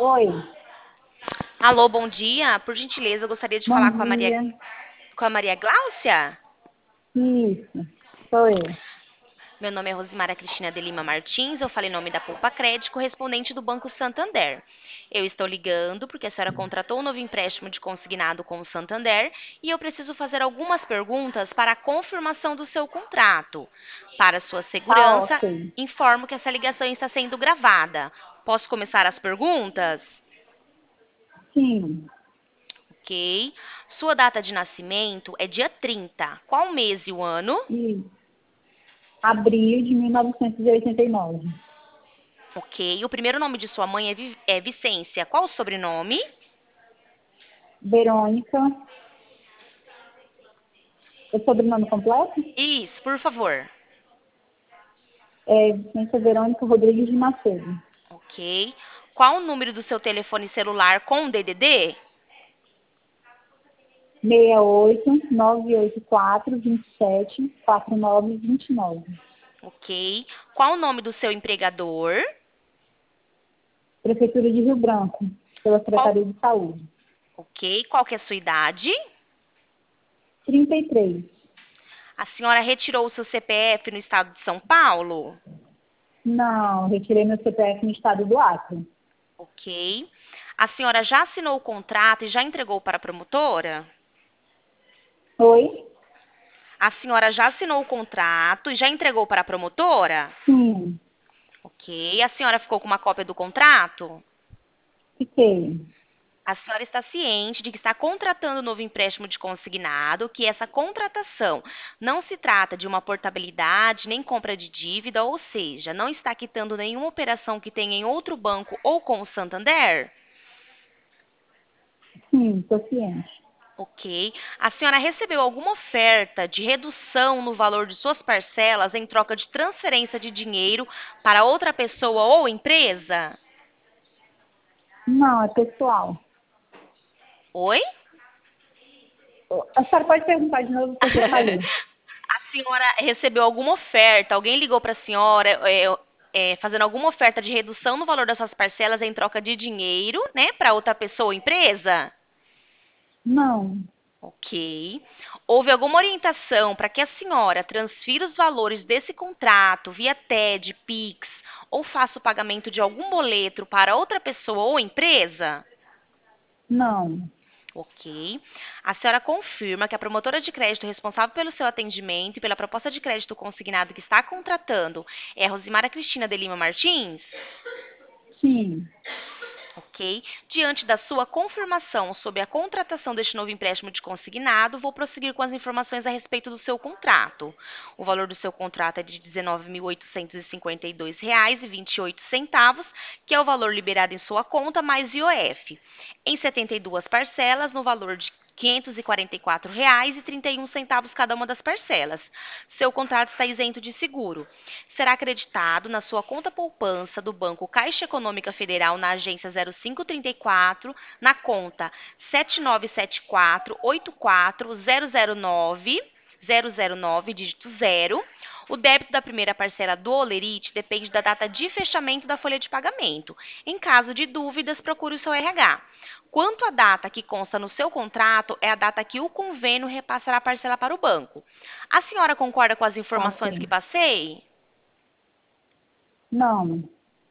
Oi, Alô, bom dia. Por gentileza, eu gostaria de bom falar dia. com a Maria Gláucia. Isso, sou eu. Meu nome é Rosimara Cristina de Lima Martins. Eu falei em nome da Poupa Crédito, correspondente do Banco Santander. Eu estou ligando porque a senhora contratou um novo empréstimo de consignado com o Santander e eu preciso fazer algumas perguntas para a confirmação do seu contrato. Para sua Tá segurança, ok. informo que essa ligação está sendo gravada. Posso começar as perguntas? Sim, Ok. Sua data de nascimento é dia 30. Qual o mês e o ano? e abril de 1989. Ok. O primeiro nome de sua mãe é Vicência. Qual o sobrenome? Verônica, o sobrenome completo? Isso, por favor. É Vicência Verônica Rodrigues de Macedo. Ok. Qual o número do seu telefone celular com DDD? 68-984-27-4929. Ok. Qual o nome do seu empregador? Prefeitura de Rio Branco, pela Qual... Secretaria de Saúde. Ok. Qual que é a sua idade? 33. A senhora retirou o seu CPF no estado de São Paulo? Não, retirei meu CPF no estado do Acre. Ok. A senhora já assinou o contrato e já entregou para a promotora? Oi? A senhora já assinou o contrato e já entregou para a promotora? Sim, Ok. A senhora ficou com uma cópia do contrato? fiquei. A senhora está ciente de que está contratando um novo empréstimo de consignado, que essa contratação não se trata de uma portabilidade nem compra de dívida, ou seja, não está quitando nenhuma operação que tenha em outro banco ou com o Santander? Sim, estou ciente. Ok. A senhora recebeu alguma oferta de redução no valor de suas parcelas em troca de transferência de dinheiro para outra pessoa ou empresa? Não, é pessoal. Oi? A senhora pode perguntar de novo porque falhou. A senhora recebeu alguma oferta? Alguém ligou para a senhora fazendo alguma oferta de redução no valor das suas parcelas em troca de dinheiro, né, para outra pessoa ou empresa? Não, Ok. Houve alguma orientação para que a senhora transfira os valores desse contrato via TED, Pix ou faça o pagamento de algum boleto para outra pessoa ou empresa? não. Ok. A senhora confirma que a promotora de crédito responsável pelo seu atendimento e pela proposta de crédito consignado que está contratando é a Rosimara Cristina de Lima Martins? Sim, Ok. Diante da sua confirmação sobre a contratação deste novo empréstimo de consignado, vou prosseguir com as informações a respeito do seu contrato. O valor do seu contrato é de R$ 19.852,28, que é o valor liberado em sua conta, mais IOF, em 72 parcelas, no valor de R$ 544,31 cada uma das parcelas. Seu contrato está isento de seguro. Será acreditado na sua conta poupança do Banco Caixa Econômica Federal na agência 0534, na conta 797484009009, dígito 0. O débito da primeira parcela do Olerite depende da data de fechamento da folha de pagamento. Em caso de dúvidas, procure o seu RH. Quanto à data que consta no seu contrato, é a data que o convênio repassará a parcela para o banco. A senhora concorda com as tá informações que ok. passei? Não.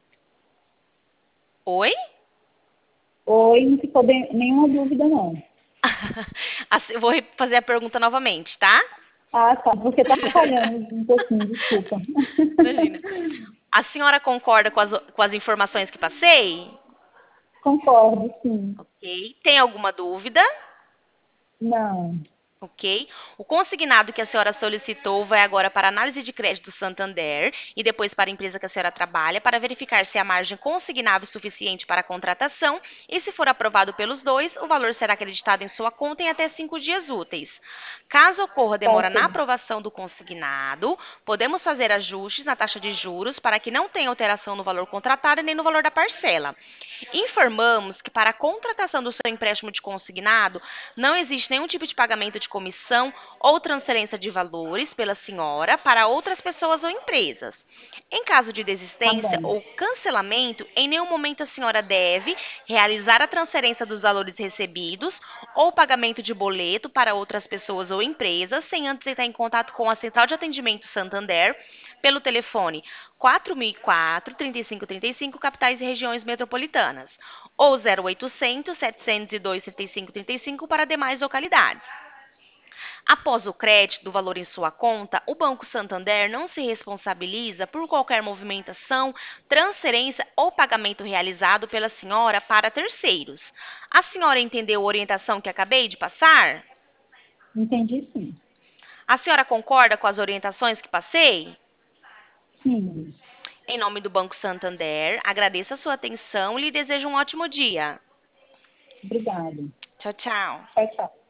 Oi? Oi, não ficou nenhuma dúvida, não. Eu vou fazer a pergunta novamente, tá? Ah, tá, porque tá falhando um pouquinho, desculpa. Imagina. A senhora concorda com as informações que passei? Concordo, sim. Ok. Tem alguma dúvida? Não, Ok. O consignado que a senhora solicitou vai agora para a análise de crédito do Santander e depois para a empresa que a senhora trabalha para verificar se a margem consignável é suficiente para a contratação e, se for aprovado pelos dois, o valor será acreditado em sua conta em até 5 dias úteis. Caso ocorra tá demora na ok. aprovação do consignado, podemos fazer ajustes na taxa de juros para que não tenha alteração no valor contratado nem no valor da parcela. Informamos que para a contratação do seu empréstimo de consignado não existe nenhum tipo de pagamento de comissão ou transferência de valores pela senhora para outras pessoas ou empresas. Em caso de Tá desistência bom. ou cancelamento, em nenhum momento a senhora deve realizar a transferência dos valores recebidos ou pagamento de boleto para outras pessoas ou empresas sem antes entrar em contato com a Central de Atendimento Santander pelo telefone 4004 3535, capitais e regiões metropolitanas, ou 0800 702 3535 para demais localidades. Após o crédito do valor em sua conta, o Banco Santander não se responsabiliza por qualquer movimentação, transferência ou pagamento realizado pela senhora para terceiros. A senhora entendeu a orientação que acabei de passar? Entendi sim. A senhora concorda com as orientações que passei? Sim. Em nome do Banco Santander, agradeço a sua atenção e lhe desejo um ótimo dia. Obrigada. Tchau, tchau. Tchau, tchau.